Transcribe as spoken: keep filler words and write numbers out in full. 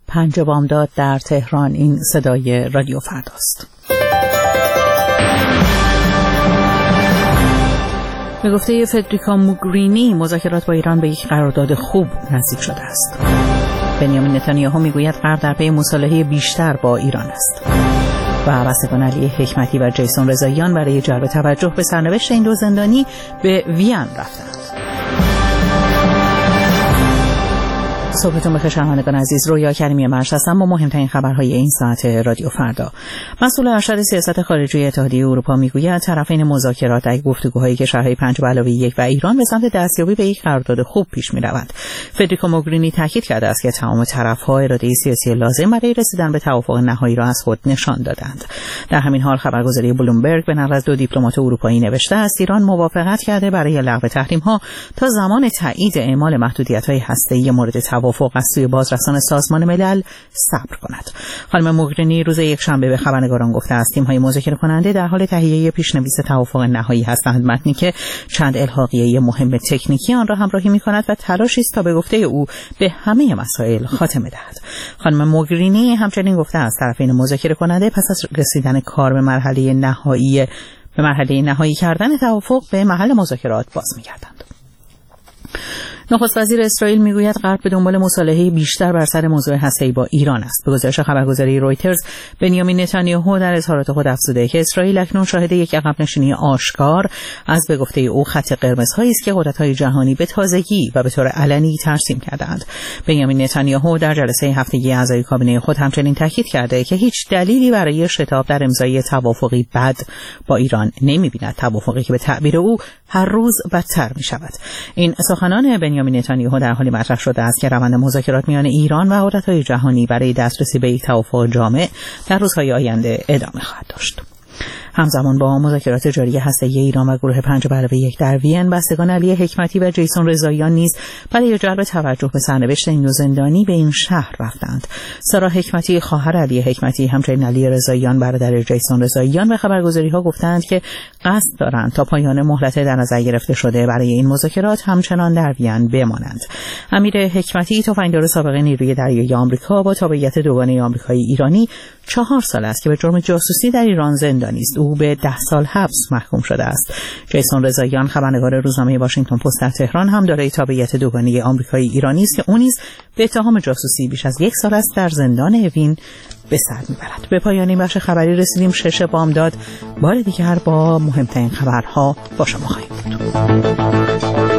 پنج بامداد در تهران. این صدای رادیو فرداست. به گفته فدریکا موگرینی مذاکرات با ایران به یک قرارداد خوب نزدیک شده است. بنیامین نتانیاهو میگوید غرب در پی مصالحه بیشتر با ایران است. و بستگان علی حکمتی و جیسون رضاییان برای جلب توجه به سرنوشت این دو زندانی به وین رفتند. صبحتون بخیر شنوندگان عزیز، رویا کریمی مرش هستم با مهمترین خبرهای این ساعت رادیو فردا. مسئول ارشد سیاست خارجی اتحادیه اروپا میگوید طرفین مذاکرات در گفتگوهایی که شرح پنج به علاوه یک و ایران به سمت دستیابی به یک قرارداد خوب پیش می‌روند. فدریکا موگرینی تاکید کرده است که تمام طرف‌ها اراده سیاسی لازم برای رسیدن به توافق نهایی را از خود نشان دادند. در همین حال خبرگزاری بلومبرگ به نقل از دو دیپلمات اروپایی نوشته است ایران موافقت کرده برای لغو تحریم‌ها تا زمان تایید اعمال محدودیت‌های هسته‌ای مورد توافق از سوی بازرسان سازمان ملل صبر کند. خانم موگرینی روز یکشنبه به خبرنگاران گفته است تیم‌های مذاکره کننده در حال تهیه پیشنویس توافق نهایی هستند، متنی که چند الحاقیه مهم تکنیکی آن را همراهی می‌کند و تلاشی است تا به گفته او به همه مسائل خاتمه دهد. خانم موگرینی همچنین گفته است طرفین مذاکره کننده پس از رسیدن کار به مرحله نهایی به مرحله نهایی کردن توافق به محل مذاکرات باز می‌گردند. نخست وزیر اسرائیل میگوید غرب به دنبال مصالحه بیشتر بر سر موضوع هسته‌ای با ایران است. به گزارش خبرگزاری رویترز، بنیامین نتانیاهو در اظهارات خود افزوده که اسرائیل اکنون شاهد یک عقب نشینی آشکار از به گفته او خط قرمزهایی است که قدرت‌های جهانی به تازگی و به طور علنی ترسیم کردند. بنیامین نتانیاهو در جلسه هفتگی اعضای کابینه خود همچنین تاکید کرده که هیچ دلیلی برای شتاب در امضای توافقی بد با ایران نمی‌بیند، توافقی که به تعبیر او هر روز بدتر می‌شود. این سخنان بنیامین نتانیاهو در حالی مطرح شده است که روند مذاکرات میان ایران و قدرت‌های جهانی برای دسترسی به یک توافق جامع در روزهای آینده ادامه خواهد داشت. همزمان با مذاکرات جاری هسته‌ای ایران و گروه پنج به علاوه یک در وین، بستگان علی حکمتی و جیسون رضاییان نیز برای جلب توجه به سرنوشت این دو زندانی به این شهر رفتند. سارا حکمتی خواهر علی حکمتی همچنین علی رضاییان برادر جیسون رضاییان به خبرگزاری‌ها گفتند که قصد دارند تا پایان مهلت در نظر گرفته شده برای این مذاکرات همچنان در وین بمانند. امیر حکمتی تفنگدار سابق نیروی دریایی آمریکا با تابعیت دوگانه آمریکایی ایرانی چهار سال است که به جرم جاسوسی در ایران زندانی است. او به ده سال حبس محکوم شده است. جیسون رضاییان خبرنگار روزنامه واشنگتن پست در تهران هم دارای تابعیت دوگانه آمریکایی ایرانی است که او نیز به اتهام جاسوسی بیش از یک سال است در زندان اوین به سر میبرد. به پایان این بخش خبری رسیدیم. شش بامداد بار دیگر با مهمترین خبرها با شما خواهیم بود.